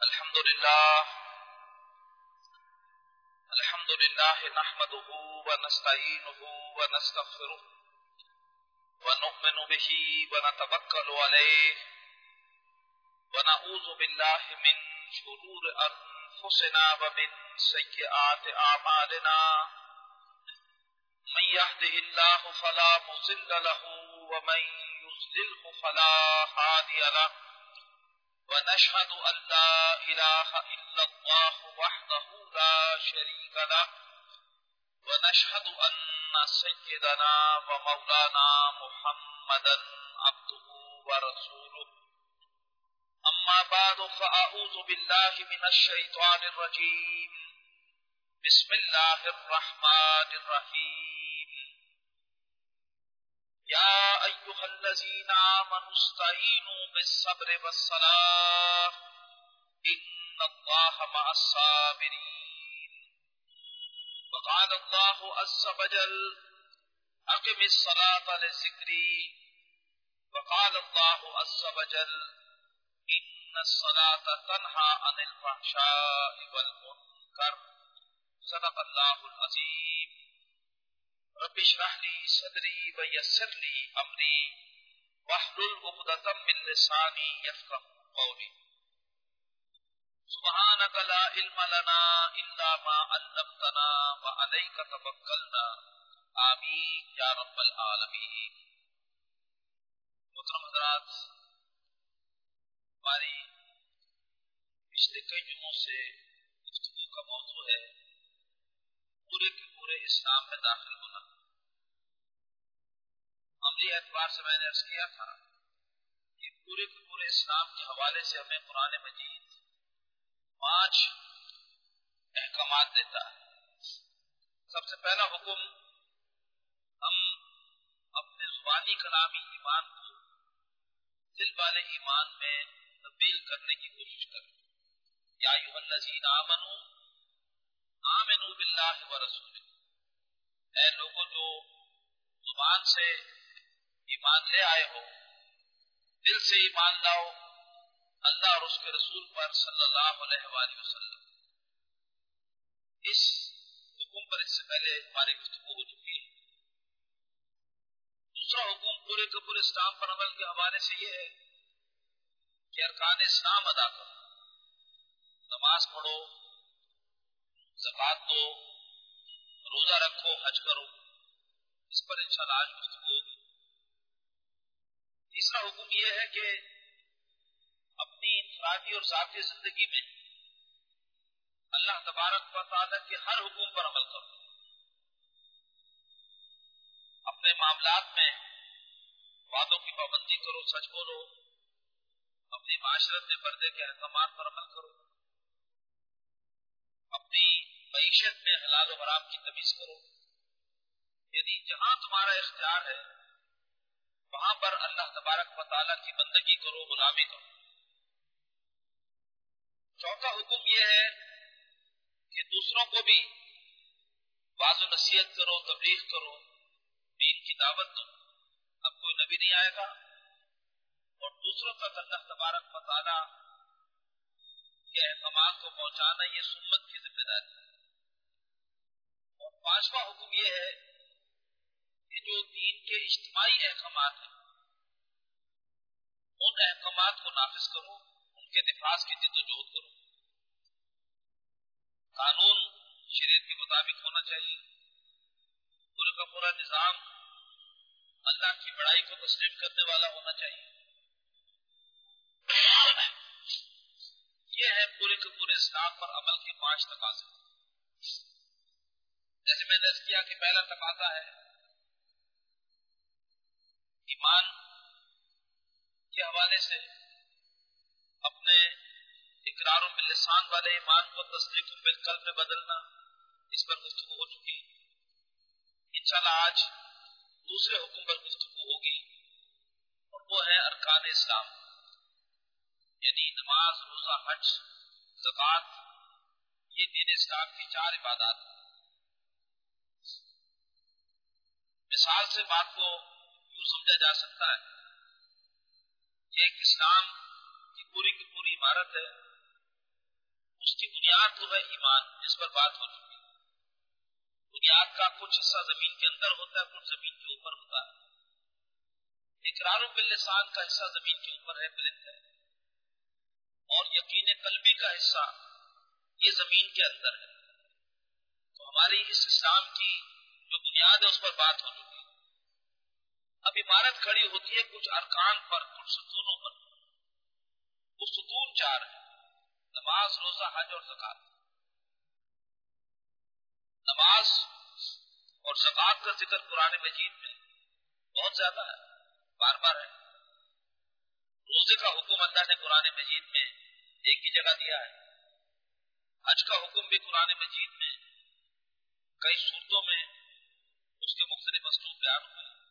الحمد لله نحمده ونستعينه ونستغفره ونؤمن به ونتوكل عليه ونعوذ بالله من شرور أنفسنا ومن سيئات أعمالنا من يهده الله فلا مضل له ومن يضلل فلا هادي له ونشهد أن لا إله إلا الله وحده لا شريك له ونشهد أن سيدنا ومولانا محمدا عبده ورسوله أما بعد فأعوذ بالله من الشيطان الرجيم بسم الله الرحمن الرحيم يا أيها الذين آمنوا استعينوا بالصبر والصلاة إن الله مع الصابرين وقال الله عز وجل أقم الصلاة لذكري وقال الله عز وجل إن الصلاة تنهى عن الفحشاء والمنكر صدق الله العظيم رب اشرح لي صدري ويسر لي امري واحلل عقدة من لساني يفقهوا قولي سبحانك لا علم لنا الا ما علمتنا وعليك توكلنا آمين یا رب العالمین۔ محترم حضرات، ہماری پچھلے کئی جمعوں سے گفتگو کا موضوع ہے پورے کے پورے اسلام میں داخل ہونا۔ عملی اعتبار سے میں نے عرض کیا تھا کہ پورے کے پورے اسلام کے حوالے سے ہمیں قرآن مجید 5 احکامات دیتا ہے۔ سب سے پہلا حکم، ہم اپنے زبانی کلامی ایمان کو دل والے ایمان میں تبدیل کرنے کی کوشش کریں۔ یا ایھا الذین آمنوا آمنوا باللہ ورسولہ، اے لوگوں جو زبان سے ایمان لے آئے ہو، دل سے ایمان لاؤ اللہ اور اس کے رسول پر صلی اللہ علیہ وآلہ وسلم۔ اس حکم پر اس سے پہلے ہماری گفتگو ہو چکی ہے۔ دوسرا حکم پورے کے پورے اسلام پر عمل کے حوالے سے یہ ہے کہ ارکان اسلام ادا کرو، نماز پڑھو، زکوٰۃ دو، روزہ رکھو، حج کرو۔ اس پر انشاءاللہ آج گفتگو ہوگی۔ تیسرا حکم یہ ہے کہ اپنی انفرادی اور ذاتی زندگی میں اللہ تبارک و تعالیٰ کے ہر حکم پر عمل کرو۔ اپنے معاملات میں وعدوں کی پابندی کرو، سچ بولو، اپنی معاشرت میں پردے کے احکامات پر عمل کرو، اپنی معیشت میں حلال و حرام کی تمیز کرو، یعنی جہاں تمہارا اختیار ہے وہاں پر اللہ تبارک و تعالیٰ کی بندگی کرو، غلامی کرو۔ چوتھا حکم یہ ہے کہ دوسروں کو بھی واعظ و نصیحت کرو، تبلیغ کرو، دین کی دعوت دو۔ اب کوئی نبی نہیں آئے گا اور دوسروں تک اللہ تبارک و تعالیٰ کے احکامات کو پہنچانا یہ سنت کی ذمہ داری ہے۔ اور 5واں حکم یہ ہے کہ جو دین کے اجتماعی احکامات ہیں ان احکامات کو نافذ کرو، ان کے نفاذ کی جد و جہد کرو۔ قانون شریعت کے مطابق ہونا چاہیے، پورے کا پورا نظام اللہ کی بڑائی کو تسلیم کرنے والا ہونا چاہیے۔ یہ ہے پورے کے پورے اسلام پر عمل کے 5 تقاضے۔ جیسے میں نے عرض کیا کہ پہلا تقاضا ہے ایمان کے حوالے سے اپنے اقرار باللسان والے ایمان کو تصدیق بالقلب میں بدلنا، اس پر گفتگو ہو چکی ہے۔ انشاءاللہ آج دوسرے حکم پر گفتگو ہوگی اور وہ ہے ارکان اسلام، یعنی نماز، روزہ، حج، زکوٰۃ، یہ دین اسلام کی 4 عبادات ہیں۔ مثال سے بات کو یوں سمجھا جا سکتا ہے کہ ایک اسلام کی پوری عمارت ہے اس کی بنیاد تو ہے ایمان، جس پر بات ہو چکی۔ بنیاد کا کچھ حصہ زمین کے اندر ہوتا ہے، کچھ زمین کے اوپر ہوتا ہے۔ اقرار باللسان کا حصہ زمین کے اوپر ہے، بلند ہے، اور یقین قلبی کا حصہ یہ زمین کے اندر ہے۔ تو ہماری اس اسلام کی جو بنیاد ہے اس پر بات ہو چکی۔ اب عمارت کھڑی ہوتی ہے کچھ ارکان پر، کچھ ستونوں پر۔ وہ ستون چار ہیں: نماز، روزہ، حج اور زکات۔ نماز اور زکات کا ذکر قرآن مجید میں بہت زیادہ ہے، بار بار ہے۔ روزے کا حکم اللہ نے قرآن مجید میں ایک ہی جگہ دیا ہے۔ حج کا حکم بھی قرآن مجید میں کئی صورتوں میں اس کے مختلف اسلوب بیان ہوئے ہیں۔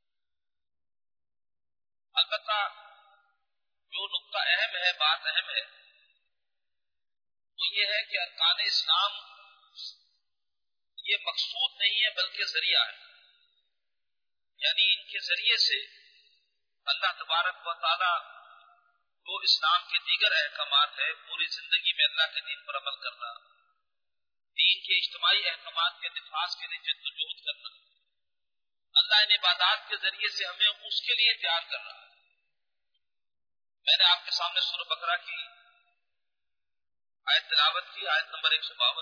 البتہ جو نقطہ اہم ہے، بات اہم ہے، وہ یہ ہے کہ ارکان اسلام یہ مقصود نہیں ہے بلکہ ذریعہ ہے، یعنی ان کے ذریعے سے اللہ تبارک و تعالی جو اسلام کے دیگر احکامات ہیں، پوری زندگی میں اللہ کے دین پر عمل کرنا، دین کے اجتماعی احکامات کے نفاذ کے لیے جد و جہد کرنا، اللہ ان عبادات کے ذریعے سے ہمیں اس کے لیے تیار کر رہا ہے۔ میں نے آپ کے سامنے سورہ بقرہ کی آیت تلاوت کی، آیت نمبر 152۔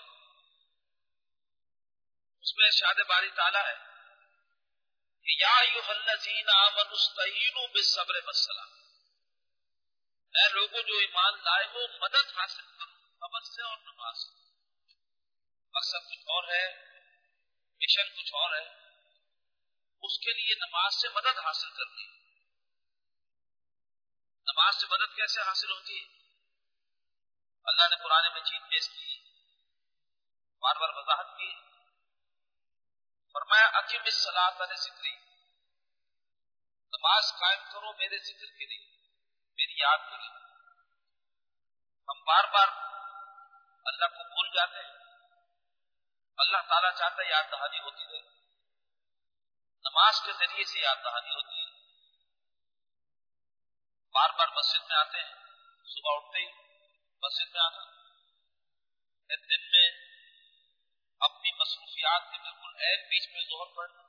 اس میں ارشاد باری تعالیٰ ہے کہ یا ایھا الذین آمنوا استعینوا بالصبر والصلاۃ، اے لوگوں جو ایمان لائے ہو مدد حاصل کرو صبر سے اور نماز سے۔ مقصد کچھ اور ہے، مشن کچھ اور ہے، اس کے لیے نماز سے مدد حاصل کرنی ہے۔ نماز سے مدد کیسے حاصل ہوتی ہے؟ اللہ نے قرآن مجید میں اس کی بار بار وضاحت کی۔ فرمایا اقم الصلاۃ لذکری، نماز قائم کرو میرے ذکر کے لیے، میری یاد کے لیے۔ ہم بار بار اللہ کو بھول جاتے ہیں، اللہ تعالیٰ چاہتا ہے یاد دہانی ہوتی رہے۔ نماز کے ذریعے سے یاد دہانی ہوتی ہے۔ بار بار مسجد میں آتے ہیں، صبح اٹھتے ہی مسجد میں آنا، دن میں اپنی مصروفیات کے بالکل عین بیچ میں ظہر پڑھنا،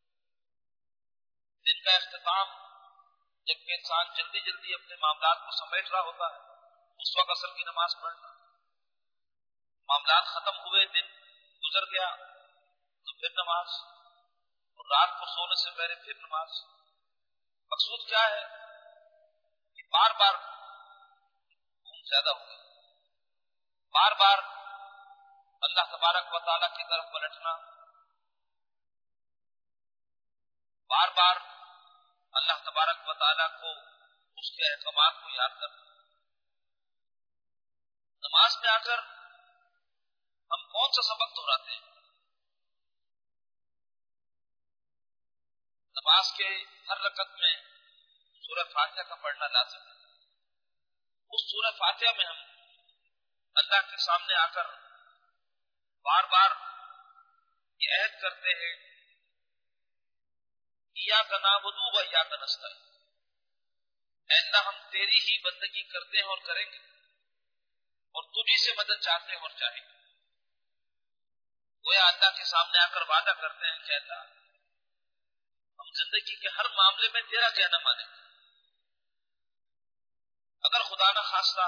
دن کا اختتام جبکہ انسان جلدی جلدی اپنے معاملات کو سمیٹ رہا ہوتا ہے اس وقت عصر کی نماز پڑھنا، معاملات ختم ہوئے، دن گزر گیا تو پھر نماز، اور رات کو سونے سے پہلے پھر نماز۔ مقصود کیا ہے کہ بار بار گھوم زیادہ ہو گئی، بار بار اللہ تبارک و تعالیٰ کی طرف پلٹنا، بار بار اللہ تبارک و تعالیٰ کو اس کے احکامات کو یاد کرنا۔ نماز میں آ کر ہم کون سا سبق دہراتے ہیں؟ نماز کے ہر رکعت میں سورہ فاتحہ کا پڑھنا لازم ہے۔ اس سورہ فاتحہ میں ہم اللہ کے سامنے آ کر بار بار یہ عہد کرتے ہیں ایاک نعبد و ایاک نستعین، اے اللہ ہم تیری ہی بندگی کرتے ہیں اور کریں گے، اور تجھی سے مدد چاہتے ہیں اور چاہیں گے۔ گویا اللہ کے سامنے آ کر وعدہ کرتے ہیں کہ اللہ ہم زندگی کے ہر معاملے میں تیرا کہنا مانیں گے۔ اگر خدا نہ خواستہ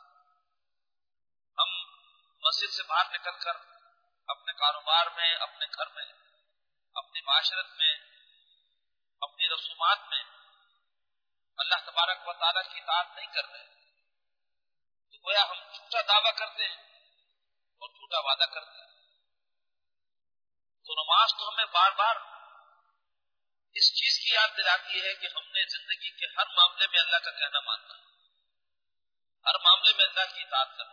ہم مسجد سے باہر نکل کر اپنے کاروبار میں، اپنے گھر میں، اپنی معاشرت میں، اپنی رسومات میں اللہ تبارک و تعالیٰ کی اطاعت نہیں کر رہے تو گویا ہم جھوٹا دعویٰ کرتے ہیں اور جھوٹا وعدہ کرتے ہیں۔ تو نماز تو ہمیں بار بار اس چیز کی یاد دلاتی ہے کہ ہم نے زندگی کے ہر معاملے میں اللہ کا کہنا ماننا ہے، ہر معاملے میں اللہ کی اطاعت کرنا۔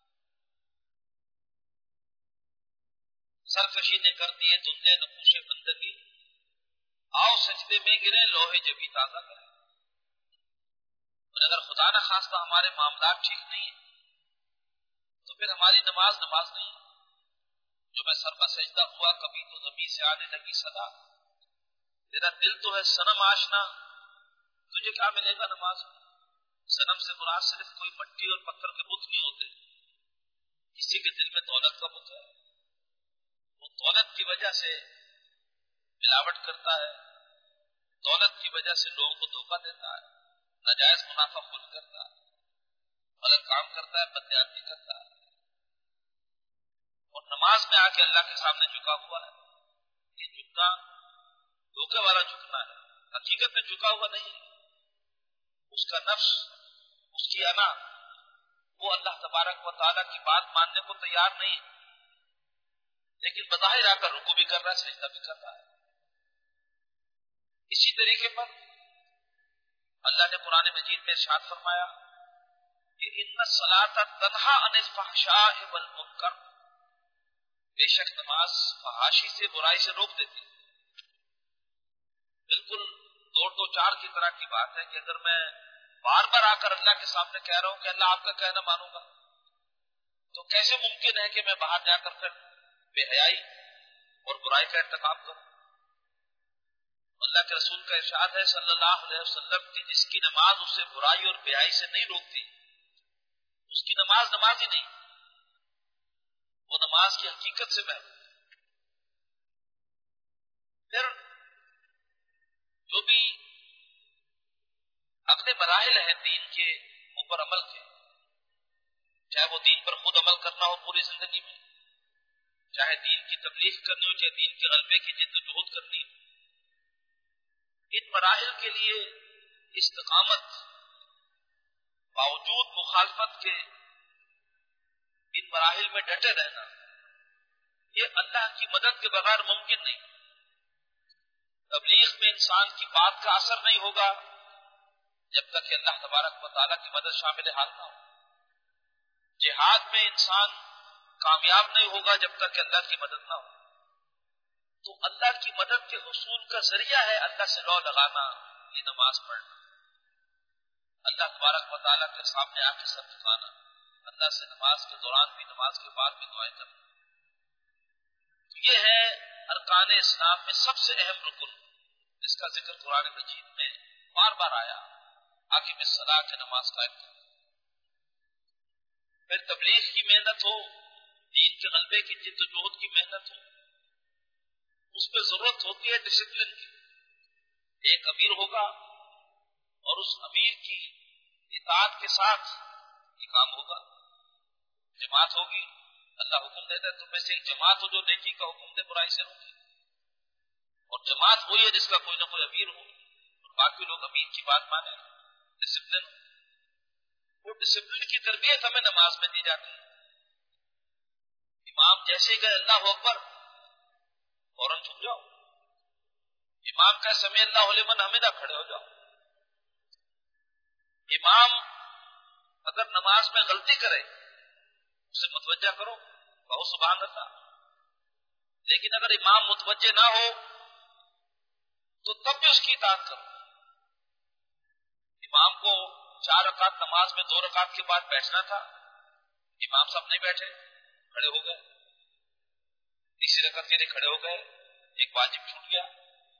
سرکشی نے کر دیے تم نے نقوش بندگی، آؤ سجدے میں گرے لوہے جبھی تازہ کریں۔ اور اگر خدا نہ خواستہ ہمارے معاملات ٹھیک نہیں ہیں تو پھر ہماری نماز نہیں ہے۔ جو میں سر پر سجدہ ہوا کبھی تو زمین سے آنے لگی صدا، تیرا دل تو ہے صنم آشنا، تجھے کیا ملے گا نماز میں؟ صنم سے مراد صرف کوئی مٹی اور پتھر کے بت نہیں ہوتے، کسی کے دل میں دولت کا بت ہے، وہ دولت کی وجہ سے ملاوٹ کرتا ہے، دولت کی وجہ سے لوگوں کو دھوکہ دیتا ہے، ناجائز منافع خود کرتا ہے، غلط کام کرتا ہے، بدیانتی کرتا ہے، اور نماز میں آ کے اللہ کے سامنے جھکا ہوا ہے۔ یہ جھکنا دھوکے والا جھکنا ہے، حقیقت میں جھکا ہوا نہیں ہے۔ اس کا نفس، اس کی انا، وہ اللہ تبارک و تعالیٰ کی بات ماننے کو تیار نہیں، لیکن بظاہر آ کر رکوع بھی کر رہا ہے، سجدہ بھی کر رہا ہے۔ اسی طریقے پر اللہ نے قرآن مجید میں ارشاد فرمایا کہ ان الصلاۃ تنہی عن الفحشاء والمنکر، بے شک نماز فحاشی سے، برائی سے روک دیتی ہے۔ بالکل دو چار کی طرح کی بات ہے کہ اگر میں بار بار آ کر اللہ کے سامنے کہہ رہا ہوں کہ اللہ آپ کا کہنا مانوں گا، تو کیسے ممکن ہے کہ میں باہر جا کر پھر بے حیائی اور برائی کا ارتکاب کروں؟ اللہ کے رسول کا ارشاد ہے صلی اللہ علیہ وسلم کہ جس کی نماز اسے برائی اور بے حیائی سے نہیں روکتی، اس کی نماز نماز ہی نہیں، وہ نماز کی حقیقت سے محروم۔ پھر جو بھی اگلے مراحل ہیں دین کے اوپر عمل کے، چاہے وہ دین پر خود عمل کرنا ہو پوری زندگی میں، چاہے دین کی تبلیغ کرنی ہو، چاہے دین کے غلبے کی جد و جہد کرنی ہو، ان مراحل کے لیے استقامت، باوجود مخالفت کے ان مراحل میں ڈٹے رہنا، یہ اللہ کی مدد کے بغیر ممکن نہیں۔ تبلیغ میں انسان کی بات کا اثر نہیں ہوگا جب تک کہ اللہ تبارک و تعالیٰ کی مدد شامل حال نہ ہو۔ جہاد میں انسان کامیاب نہیں ہوگا جب تک کہ اللہ کی مدد نہ ہو۔ تو اللہ کی مدد کے حصول کا ذریعہ ہے اللہ سے لو لگانا، یہ نماز پڑھنا، اللہ تبارک و تعالیٰ کے سامنے آ کے سر جھکانا، اللہ سے نماز کے دوران بھی، نماز کے بعد بھی دعائیں کرنا۔ یہ ہے ارکان اسلام میں سب سے اہم رکن، جس کا ذکر قرآن مجید میں بار بار آیا، اقیم الصلاۃ کے نماز قائم کرنا۔ پھر تبلیغ کی محنت ہو، دین کے غلبے کی جد و جہد کی محنت ہو، اس پہ ضرورت ہوتی ہے ڈسپلن کی۔ ایک امیر ہوگا اور اس امیر کی اطاعت کے ساتھ یہ کام ہوگا۔ جماعت ہوگی، اللہ حکم دیتا ہے تم میں سے ایک جماعت ہو جو نیکی کا حکم دے، برائی سے روکے، اور جماعت وہی ہے جس کا کوئی نہ کوئی امیر ہو اور باقی لوگ امیر کی بات مانیں، ڈسپلن۔ وہ ڈسپلن کی تربیت ہمیں نماز میں دی جاتی ہے۔ امام جیسے ہی کہے اللہ اکبر، فوراً جھک جاؤ۔ امام کا سمع اللہ لمن حمدہ، کھڑے ہو جاؤ۔ امام اگر نماز میں غلطی کرے اسے متوجہ کرو، کہو سبحان اللہ۔ لیکن اگر امام متوجہ نہ ہو تو تب بھی اس کی اطاعت کرو۔ امام کو 4 رکعت نماز میں 2 رکعت کے بعد بیٹھنا تھا، امام صاحب نہیں بیٹھے، کھڑے ہو گئے، تیسری رکعت کے لیے کھڑے ہو گئے، ایک واجب چھوٹ گیا۔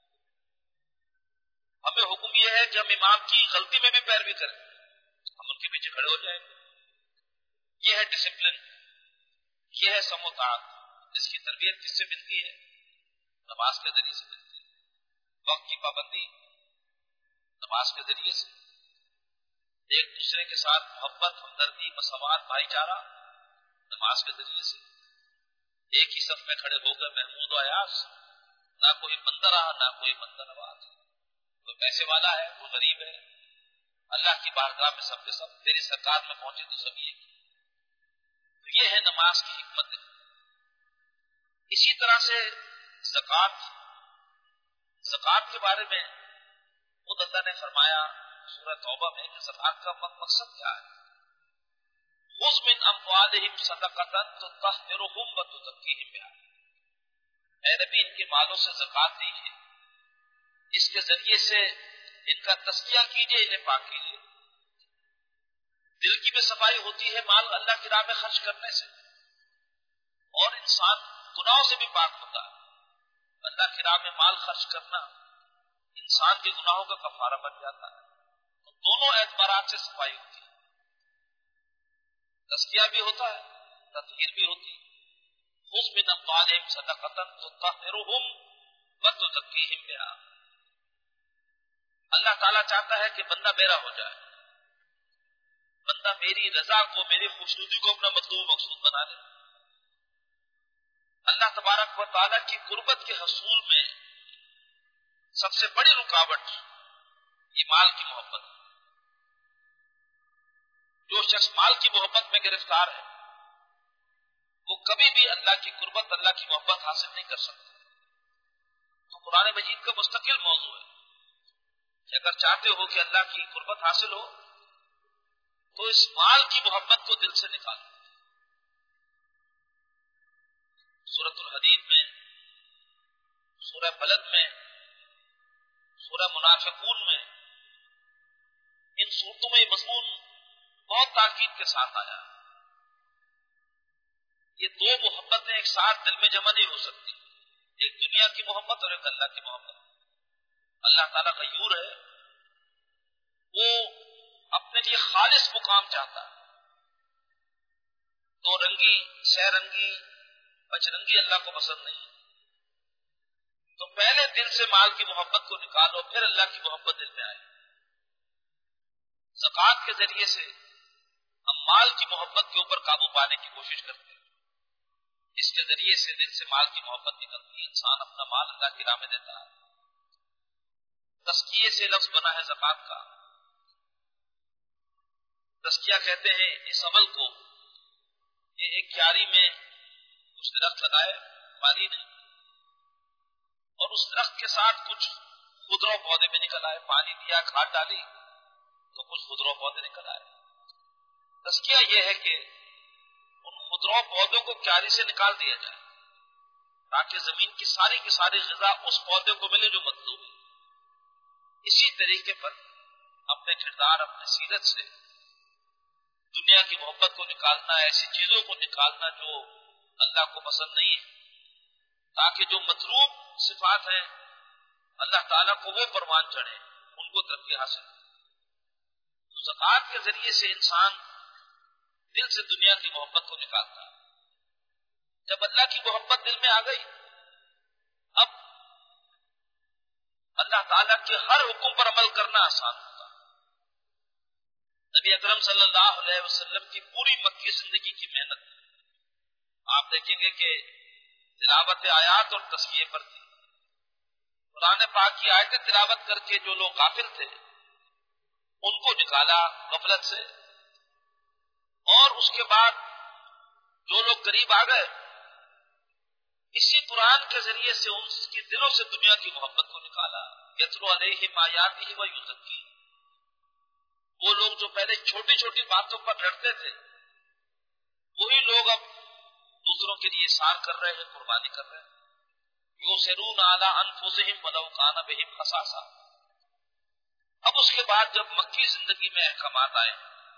ہمیں حکم یہ ہے کہ ہم امام کی غلطی میں بھی پیروی کریں، ہم ان کے پیچھے کھڑے ہو جائیں۔ یہ ہے ڈسپلن، یہ ہے سم و طاعت، جس کی تربیت کس سے ملتی ہے؟ نماز کے ذریعے سے ملتی ہے۔ وقت کی پابندی نماز کے ذریعے سے، ایک دوسرے کے ساتھ محبت، ہمدردی، مساوات، بھائی چارہ نماز کے ذریعے سے۔ ایک ہی صف میں کھڑے ہو گئے محمود و ایاز، نہ کوئی بندہ رہا نہ کوئی بندہ نواز، کوئی پیسے والا ہے کوئی غریب ہے، اللہ کی بارگاہ میں سب کے سب تیری سرکار میں پہنچے تو سب ایک۔ تو یہ ہے نماز کی حکمت۔ اسی طرح سے زکوٰۃ کے بارے میں خود اللہ نے فرمایا سورہ توبہ میں کہ زکوٰۃ کا مقصد کیا ہے؟ خذ من اموالہم صدقۃ تطہرہم وتزکیہم بہا، اے نبی ان کے مالوں سے زکوٰۃ دیجیے، اس کے ذریعے سے ان کا تزکیہ کیجیے، انہیں پاک کیجیے۔ دل کی بھی صفائی ہوتی ہے مال اللہ کی راہ میں خرچ کرنے سے، اور انسان گناہوں سے بھی پاک ہوتا ہے۔ اللہ کی راہ میں مال خرچ کرنا انسان کے گناہوں کا کفارہ بن جاتا ہے۔ تو دونوں اعتبارات سے صفائی ہوتی ہے، تزکیہ بھی ہوتا ہے تطہیر بھی ہوتی. خذ من اموالہم صدقۃ تطہرہم وتزکیہم بہا. اللہ تعالیٰ چاہتا ہے کہ بندہ میرا ہو جائے، بندہ میری رضا کو، میری خوشنودی کو اپنا مطلوب مقصود بنا لے. اللہ تبارک و تعالیٰ کی قربت کے حصول میں سب سے بڑی رکاوٹ یہ مال کی محبت ہے. جو شخص مال کی محبت میں گرفتار ہے وہ کبھی بھی اللہ کی قربت، اللہ کی محبت حاصل نہیں کر سکتا. تو قرآن مجید کا مستقل موضوع ہے کہ اگر چاہتے ہو کہ اللہ کی قربت حاصل ہو تو اس مال کی محبت کو دل سے نکالو. سورۃ الحدید میں، سورہ بلد میں، سورہ منافقون میں، ان صورتوں میں یہ مضمون بہت تاکید کے ساتھ آیا. یہ دو محبتیں ایک ساتھ دل میں جمع نہیں ہو سکتی، ایک دنیا کی محبت اور ایک اللہ کی محبت. اللہ تعالیٰ غیور ہے، وہ اپنے لیے خالص مقام چاہتا ہے. دو رنگی، سہ رنگی، پچرنگی اللہ کو پسند نہیں. تو پہلے دل سے مال کی محبت کو نکالو، پھر اللہ کی محبت دل میں آئے. زکوٰۃ کے ذریعے سے ہم مال کی محبت کے اوپر قابو پانے کی کوشش کرتے ہیں. اس کے ذریعے سے دل سے مال کی محبت نکلتی ہے، انسان اپنا مال اللہ کی راہ میں دیتا ہے. تزکیے سے لفظ بنا ہے زکوٰۃ کا. تزکیہ کہتے ہیں اس عمل کو کہ ایک کیاری میں کچھ درخت لگائے، مالی نہیں، اور اس درخت کے ساتھ کچھ خضرو پودے بھی نکل آئے، پانی دیا، کھاد ڈالی تو کچھ خضرو پودے نکل آئے. تزکیہ یہ ہے کہ ان خضرو پودوں کو کیاری سے نکال دیا جائے تاکہ زمین کی ساری غذا اس پودے کو ملے جو مطلوب ہے. اسی طریقے پر اپنے کردار، اپنے سیرت سے دنیا کی محبت کو نکالنا، ایسی چیزوں کو نکالنا جو اللہ کو پسند نہیں ہے، تاکہ جو مطلوب صفات ہیں اللہ تعالیٰ کو وہ پروان چڑھے، ان کو ترقی حاصل ہو. تو زکوٰۃ کے ذریعے سے انسان دل سے دنیا کی محبت کو نکالتا ہے. جب اللہ کی محبت دل میں آ گئی، اب اللہ تعالیٰ کے ہر حکم پر عمل کرنا آسان ہوتا. نبی اکرم صلی اللہ علیہ وسلم کی پوری مکی زندگی کی محنت آپ دیکھیں گے کہ تلاوت آیات اور تزکیے پر تھی. قرآن پاک کی آیتیں تلاوت کر کے جو لوگ غافل تھے ان کو نکالا غفلت سے، اور اس کے بعد جو لوگ قریب آ گئے اسی قرآن کے ذریعے سے ان کی دلوں سے دنیا کی محبت کو نکالا. یتلو علیہم آیاتہ ویزکیہم. وہ لوگ جو پہلے چھوٹی چھوٹی باتوں پر لڑتے تھے وہی لوگ اب دوسروں کے لیے احسان کر رہے ہیں، قربانی کر رہے ہیں. یؤثرون علی انفسہم ولو کان بہم خصاصہ. اب اس کے بعد جب مکی زندگی میں احکامات آئے،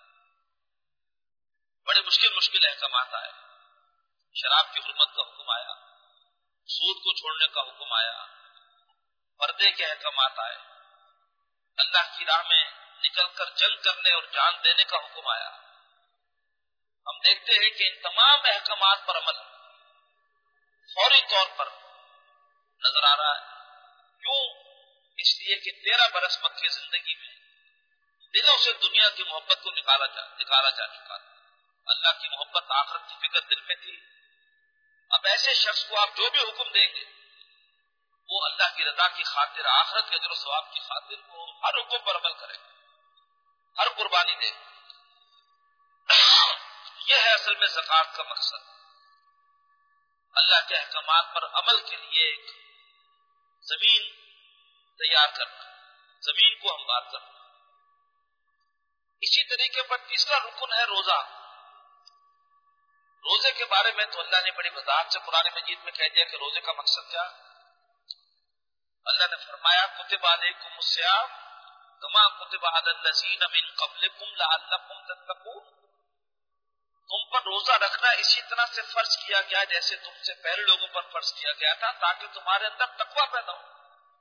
بڑے مشکل احکامات آئے، شراب کی حرمت کا حکم آیا، سود کو چھوڑنے کا حکم آیا، پردے کے احکامات آئے، اللہ کی راہ میں نکل کر جنگ کرنے اور جان دینے کا حکم آیا. ہم دیکھتے ہیں کہ ان تمام احکامات پر عمل فوری طور پر نظر آ رہا ہے. کیوں؟ اس لیے کہ 13 برس مکی زندگی میں دلوں سے دنیا کی محبت کو نکالا جا چکا تھا. اللہ کی محبت، آخرت کی فکر دل میں تھی. اب ایسے شخص کو آپ جو بھی حکم دیں گے وہ اللہ کی رضا کی خاطر، آخرت کے اجر و ثواب کی خاطر وہ ہر حکم پر عمل کرے گا، ہر قربانی دے گا. یہ ہے اصل میں زکوٰۃ کا مقصد، اللہ کے احکامات پر عمل کے لیے ایک زمین تیار کرنا، زمین کو ہموار کرنا. اسی طریقے پر تیسرا رکن ہے روزہ. روزے کے بارے میں تو اللہ نے بڑی وضاحت سے قرآن مجید میں کہہ دیا کہ روزے کا مقصد کیا. اللہ نے فرمایا کتب علیکم الصیام کما کتب علی الذین من قبلکم لعلکم تتقون. تم پر روزہ رکھنا اسی طرح سے فرض کیا گیا جیسے تم سے پہلے لوگوں پر فرض کیا گیا تھا، تاکہ تمہارے اندر تقویٰ پیدا ہو،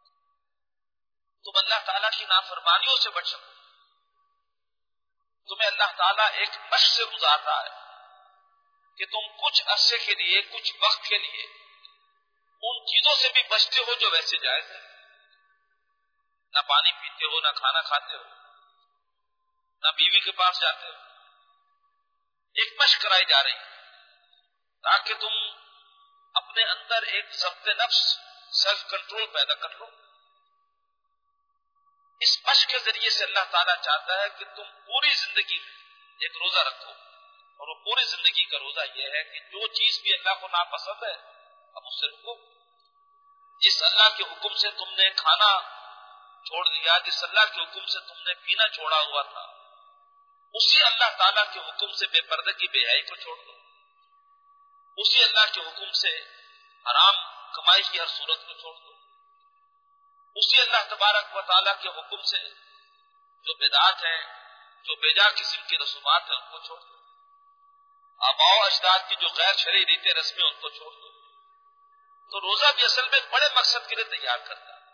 تم اللہ تعالیٰ کی نافرمانیوں سے بچ سکو. تمہیں اللہ تعالیٰ ایک مشق سے گزار رہا ہے کہ تم کچھ عرصے کے لیے، کچھ وقت کے لیے ان چیزوں سے بھی بچتے ہو جو ویسے جائز ہے. نہ پانی پیتے ہو، نہ کھانا کھاتے ہو، نہ بیوی کے پاس جاتے ہو. ایک مشق کرائی جا رہی تاکہ تم اپنے اندر ایک ضبط نفس، سیلف کنٹرول پیدا کر لو. اس مشق کے ذریعے سے اللہ تعالیٰ چاہتا ہے کہ تم پوری زندگی میں ایک روزہ رکھو، اور وہ پوری زندگی کا روزہ یہ ہے کہ جو چیز بھی اللہ کو ناپسند ہے اب اس سے رکو. جس اللہ کے حکم سے تم نے کھانا چھوڑ دیا، جس اللہ کے حکم سے تم نے پینا چھوڑا ہوا تھا، اسی اللہ تعالیٰ کے حکم سے بے پردگی، بے حیائی کو چھوڑ دو. اسی اللہ کے حکم سے حرام کمائی کی ہر صورت کو چھوڑ دو. اسی اللہ تبارک و تعالیٰ کے حکم سے جو بدعات ہیں، جو بیجا قسم کی رسومات ہیں، ان کو چھوڑ دو. آباء و اجداد کی جو غیر شرعی ریتیں رسمیں، ان کو چھوڑ دو. تو روزہ بھی اصل میں بڑے مقصد کے لیے تیار کرتا ہے.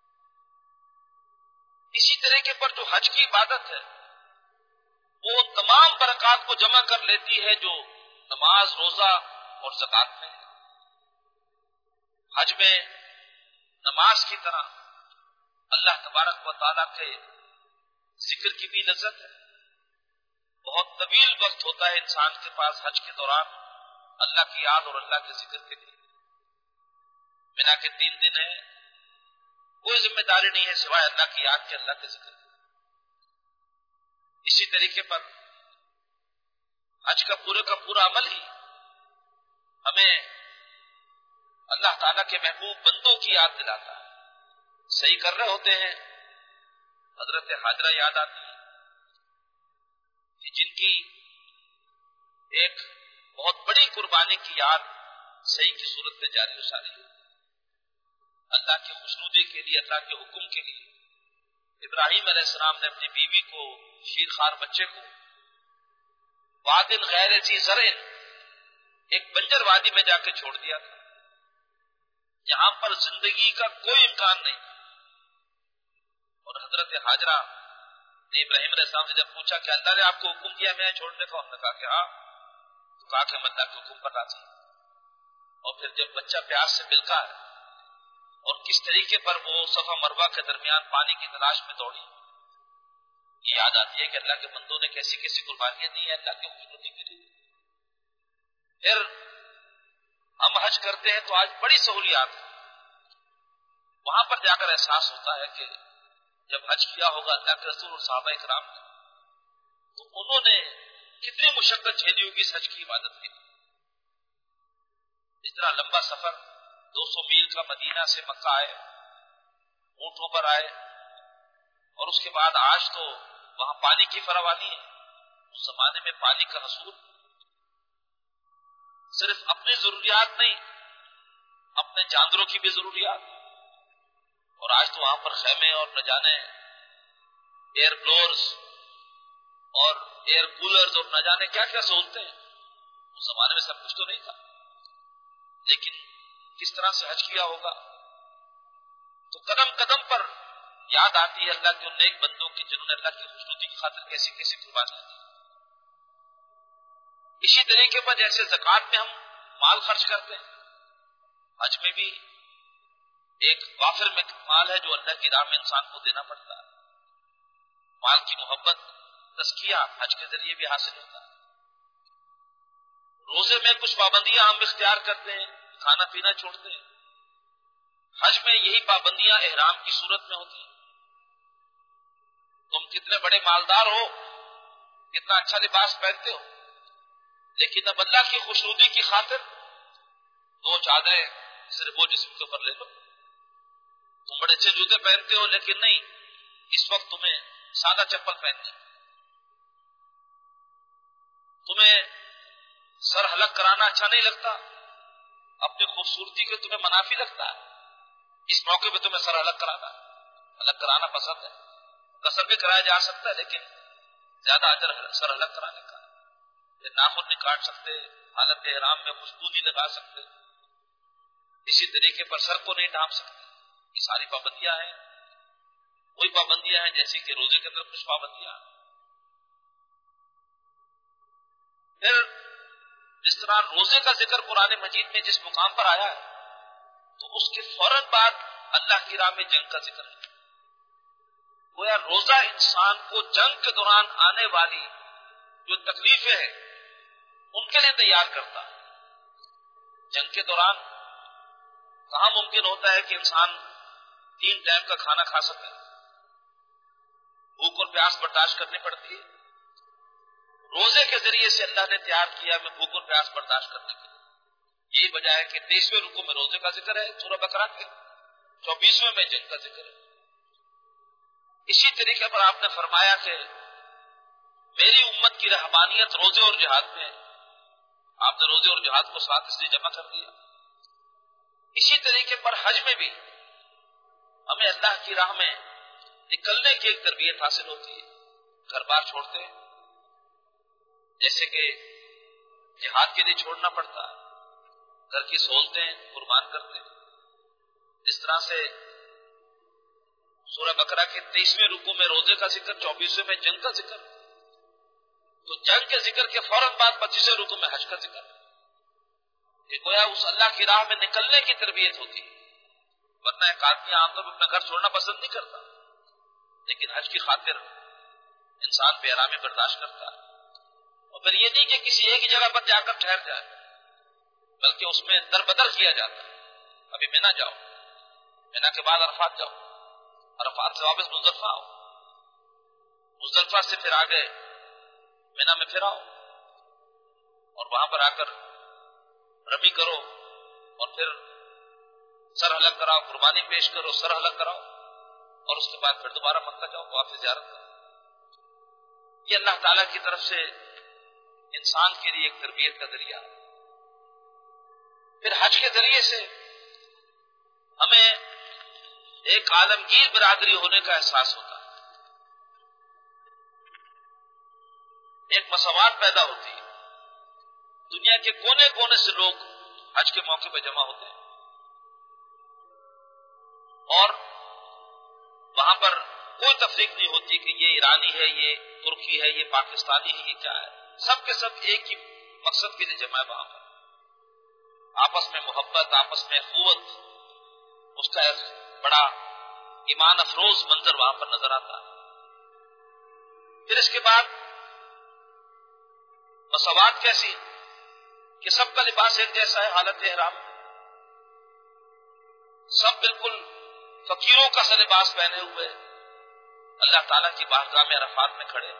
اسی طریقے پر جو حج کی عبادت ہے وہ تمام برکات کو جمع کر لیتی ہے جو نماز، روزہ اور زکات میں ہے. حج میں نماز کی طرح اللہ تبارک و تعالیٰ کے ذکر کی بھی لذت ہے. بہت طویل وقت ہوتا ہے انسان کے پاس حج کے دوران اللہ کی یاد اور اللہ کے ذکر کے لیے. بنا کے 3 دن ہے، کوئی ذمہ داری نہیں ہے سوائے اللہ کی یاد کے، اللہ کے ذکر کی. اسی طریقے پر حج کا پورا عمل ہی ہمیں اللہ تعالیٰ کے محبوب بندوں کی یاد دلاتا ہے. صحیح کر رہے ہوتے ہیں، حضرت حاجرہ یاد آتی ہے کہ جن کی ایک بہت بڑی قربانی کی یاد صحیح کی صورت میں جاری و ساری ہے. اللہ کی خوشنودی کے لیے، اللہ کے حکم کے لیے ابراہیم علیہ السلام نے اپنی بیوی کو، شیرخوار بچے کو، وادٍ غیر ذی زرع، ایک بنجر وادی میں جا کے چھوڑ دیا تھا جہاں پر زندگی کا کوئی امکان نہیں. اور حضرت حاجرہ نے ابراہیم علیہ السلام سے جب پوچھا کہ اللہ نے آپ کو حکم دیا میں چھوڑنے کا، انہوں نے کہا کہ ہاں. تو کہا کہ ہم اللہ کے حکم پر راضی. اور پھر جب بچہ پیاس سے بلکا ہے اور کس طریقے پر وہ صفا مروہ کے درمیان پانی کی تلاش میں دوڑی، یہ یاد آتی ہے کہ اللہ کے بندوں نے کیسی کیسی قربانیاں دی ہیں اللہ کے خوشنودی کے لیے. پھر ہم حج کرتے ہیں تو آج بڑی سہولیات ہیں. وہاں پر جا کر احساس ہوتا ہے کہ جب حج کیا ہوگا اللہ کے رسول اور صحابہ کرام نے، تو انہوں نے کتنی مشقت جھیلی ہوگی اس حج کی عبادت کے لیے. اس طرح لمبا سفر 200 میل کا مدینہ سے مکہ آئے، اونٹوں پر آئے، اور اس کے بعد آج تو وہاں پانی کی فراوانی ہے. اس زمانے میں پانی کا رسول صرف اپنی ضروریات نہیں، اپنے جانوروں کی بھی ضروریات. اور آج تو وہاں پر خیمے اور نہ جانے ایئر بلورز اور ایئر کولرز اور نہ جانے کیا کیا سہولتیں ہیں. اس زمانے میں سب کچھ تو نہیں تھا، لیکن کس طرح سے حج کیا ہوگا. تو قدم قدم پر یاد آتی ہے اللہ کے ان نیک بندوں کی جنہوں نے اللہ کی خوشنودی کی خاطر کیسی کیسی قربانیاں دی. اسی طریقے پر جیسے زکوٰۃ میں ہم مال خرچ کرتے ہیں، حج میں بھی ایک وافر میں مال ہے جو اللہ کی راہ میں انسان کو دینا پڑتا ہے. مال کی محبت، تزکیہ حج کے ذریعے بھی حاصل ہوتا ہے. روزے میں کچھ پابندیاں ہم اختیار کرتے ہیں، کھانا پینا چھوڑتے ہیں. حج میں یہی پابندیاں احرام کی صورت میں ہوتی ہیں. تم کتنے بڑے مالدار ہو، کتنا اچھا لباس پہنتے ہو، لیکن اب اللہ کی خوشنودی کی خاطر 2 چادریں صرف وہ جسم کے اوپر لے لو. تم بڑے اچھے جوتے پہنتے ہو، لیکن نہیں، اس وقت تمہیں سادہ چپل پہننی. تمہیں سر حلق کرانا اچھا نہیں لگتا، اپنی خوبصورتی کے تمہیں منافی لگتا ہے، اس موقع پہ تمہیں سر الگ کرانا پسند ہے. قصر بھی کرایا جا سکتا ہے، لیکن زیادہ اجر سر الگ کرانے کا. ناخن نہیں کاٹ سکتے، حالت احرام میں خوشبو نہیں لگا سکتے، اسی طریقے پر سر کو نہیں ڈھانپ سکتے. یہ ساری پابندیاں ہیں. وہی پابندیاں ہیں جیسے کہ روزے کے اندر کچھ پابندیاں ہیں. پھر جس طرح روزے کا ذکر قرآن مجید میں جس مقام پر آیا ہے تو اس کے فوراً بعد اللہ کی راہ میں جنگ کا ذکر ہے. گویا روزہ انسان کو جنگ کے دوران آنے والی جو تکلیفیں ہیں ان کے لیے تیار کرتا ہے. جنگ کے دوران کہاں ممکن ہوتا ہے کہ انسان 3 ٹائم کا کھانا کھا سکے؟ بھوک اور پیاس برداشت کرنی پڑتی ہے. روزے کے ذریعے سے اللہ نے تیار کیا میں بھوک اور پیاس برداشت کرنے کے لیے. یہی وجہ ہے کہ 23ویں رکوع میں روزے کا ذکر ہے سورہ بقرہ کے، 24ویں میں جنگ کا ذکر ہے. اسی طریقے پر آپ نے فرمایا کہ میری امت کی رہبانیت روزے اور جہاد میں ہے. آپ نے روزے اور جہاد کو ساتھ اس لیے جمع کر دیا. اسی طریقے پر حج میں بھی ہمیں اللہ کی راہ میں نکلنے کی ایک تربیت حاصل ہوتی ہے. گھر بار چھوڑتے ہیں جیسے کہ جہاد کے لیے چھوڑنا پڑتا ہے، گھر کی سہولتیں قربان کرتے ہیں. جس طرح سے سورہ بقرہ کے 23ویں رکوع میں روزے کا ذکر، 24ویں میں جنگ کا ذکر، تو جنگ کے ذکر کے فوراً بعد 25ویں رکوع میں حج کا ذکر، کہ گویا اس اللہ کی راہ میں نکلنے کی تربیت ہوتی ہے. ورنہ ایک آدمی عام طور پر اپنا گھر چھوڑنا پسند نہیں کرتا، لیکن حج کی خاطر انسان بے آرامی برداشت کرتا ہے. اور پھر یہ نہیں کہ کسی ایک ہی جگہ پر جا کر ٹھہر جائے، بلکہ اس میں در بدر کیا جاتا ہے. ابھی مینا جاؤ، مینا کے بعد عرفات جاؤ، عرفات سے واپس مزدلفہ آؤ، مزدلفہ سے پھر آگے مینا میں پھر آؤ، اور وہاں پر آ کر رمی کرو، اور پھر سر حلق کراؤ، قربانی پیش کرو، سر حلق کراؤ، اور اس کے بعد پھر دوبارہ مکہ جاؤ، واپس زیارت کرو. یہ اللہ تعالیٰ کی طرف سے انسان کے لیے ایک تربیت کا ذریعہ. پھر حج کے ذریعے سے ہمیں ایک عالمگیر برادری ہونے کا احساس ہوتا ہے، ایک مساوات پیدا ہوتی ہے. دنیا کے کونے کونے سے لوگ حج کے موقع پہ جمع ہوتے ہیں، اور وہاں پر کوئی تفریق نہیں ہوتی کہ یہ ایرانی ہے، یہ ترکی ہے، یہ پاکستانی ہے، یہ کیا ہے. سب کے سب ایک ہی مقصد کے لیے جمع ہے. وہاں پر آپس میں محبت، آپس میں اخوت، اس کا ایک بڑا ایمان افروز منظر وہاں پر نظر آتا ہے. پھر اس کے بعد مساوات کیسی کہ سب کا لباس ایک جیسا ہے. حالت احرام سب بالکل فقیروں کا سا لباس پہنے ہوئے اللہ تعالیٰ کی بارگاہ میں عرفات میں کھڑے.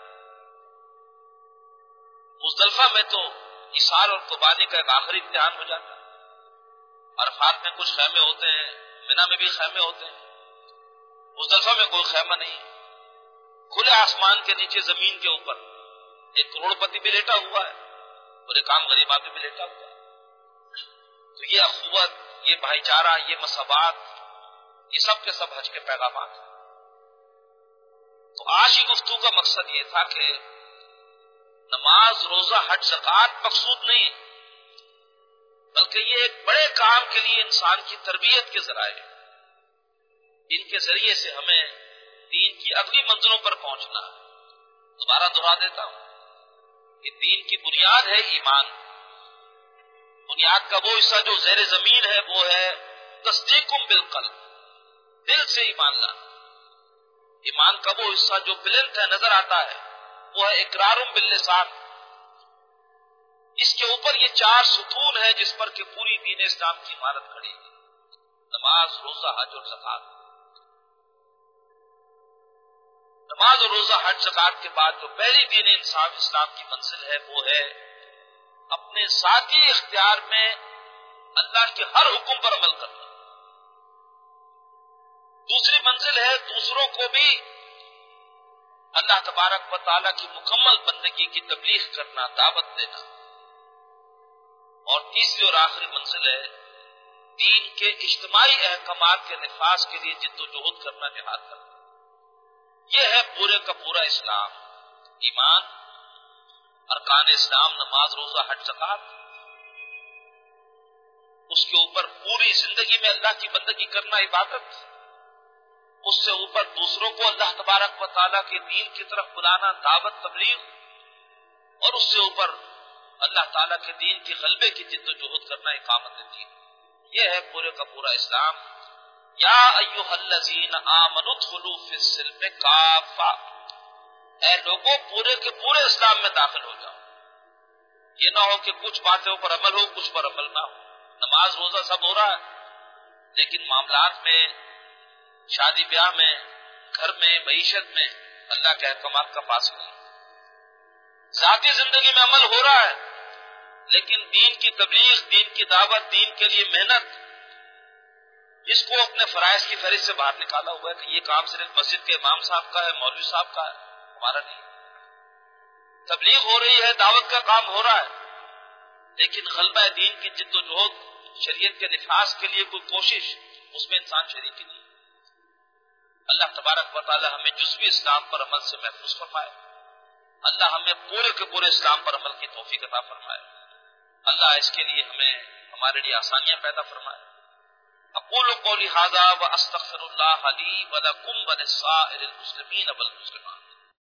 مزدلفہ میں تو ایثار اور قربانی کا ایک آخری امتحان ہو جاتا ہے. عرفات میں کچھ خیمے ہوتے ہیں، مینا میں بھی خیمے ہوتے ہیں، مزدلفہ میں کوئی خیمہ نہیں. کھلے آسمان کے نیچے زمین کے اوپر ایک کروڑ پتی بھی لیٹا ہوا ہے اور ایک عام غریب آدمی بھی لیٹا ہوا ہے. تو یہ اخوت، یہ بھائی چارہ، یہ مساوات، یہ سب کے سب حج کے پیغامات ہیں. تو آج کی گفتگو کا مقصد یہ تھا کہ نماز، روزہ، حج، زکوٰۃ مقصود نہیں، بلکہ یہ ایک بڑے کام کے لیے انسان کی تربیت کے ذرائع ہیں. ان کے ذریعے سے ہمیں دین کی اگلی منزلوں پر پہنچنا ہے. دوبارہ دہرا دیتا ہوں کہ دین کی بنیاد ہے ایمان. بنیاد کا وہ حصہ جو زیر زمین ہے وہ ہے تصدیق بالقلب، دل سے ایمان لانا. ایمان کا وہ حصہ جو پلنتھ ہے، نظر آتا ہے، وہ ہے اقرار باللسان. اس کے اوپر یہ 4 ستون ہے جس پر کہ پوری دین اسلام کی عمارت کھڑی ہے: نماز، روزہ، حج اور زکوٰۃ. نماز اور روزہ، حج، زکوٰۃ کے بعد جو پہلی دین اسلام کی منزل ہے وہ ہے اپنے ذاتی اختیار میں اللہ کے ہر حکم پر عمل کرنا. دوسری منزل ہے دوسروں کو بھی اللہ تبارک و تعالیٰ کی مکمل بندگی کی تبلیغ کرنا، دعوت دینا. اور تیسری اور آخری منزل ہے دین کے اجتماعی احکامات کے نفاذ کے لیے جد و جہد کرنا، جہاد کرنا. یہ ہے پورے کا پورا اسلام. ایمان، ارکان اسلام، نماز، روزہ، حج، زکوٰۃ. اس کے اوپر پوری زندگی میں اللہ کی بندگی کرنا، عبادت. اس سے اوپر دوسروں کو اللہ تبارک و تعالیٰ کے دین کی طرف بلانا، دعوت، تبلیغ. اور اس سے اوپر اللہ تعالیٰ کے دین کی غلبے کی جد و جہد کرنا اقامت دین. یہ ہے پورے کا پورا اسلام. یا ایھا الذین آمنوا ادخلوا فی السلم کافہ، اے لوگوں پورے کے پورے اسلام میں داخل ہو جاؤ. یہ نہ ہو کہ کچھ باتوں پر عمل ہو کچھ پر عمل نہ ہو. نماز روزہ سب ہو رہا ہے لیکن معاملات میں، شادی بیاہ میں، گھر میں، معیشت میں اللہ کے احکامات کا پاس نہیں. ذاتی زندگی میں عمل ہو رہا ہے لیکن دین کی تبلیغ، دین کی دعوت، دین کے لیے محنت، اس کو اپنے فرائض کی فہرست سے باہر نکالا ہوا ہے کہ یہ کام صرف مسجد کے امام صاحب کا ہے، مولوی صاحب کا ہے، ہمارا نہیں. تبلیغ ہو رہی ہے، دعوت کا کام ہو رہا ہے لیکن غلبہ دین کی جد و جہد، شریعت کے نفاذ کے لیے کوئی کوشش، اس میں انسان شریک ہی نہیں. اللہ تبارک و تعالی ہمیں جزوی اسلام پر عمل سے محفوظ فرمائے. اللہ ہمیں پورے کے پورے اسلام پر عمل کی توفیق عطا فرمائے. اللہ اس کے لیے ہمیں، ہمارے لیے آسانیاں پیدا فرمائے. اقول قولی ھذا واستغفر اللہ لی ولکم ولسائر المسلمین والمسلمات.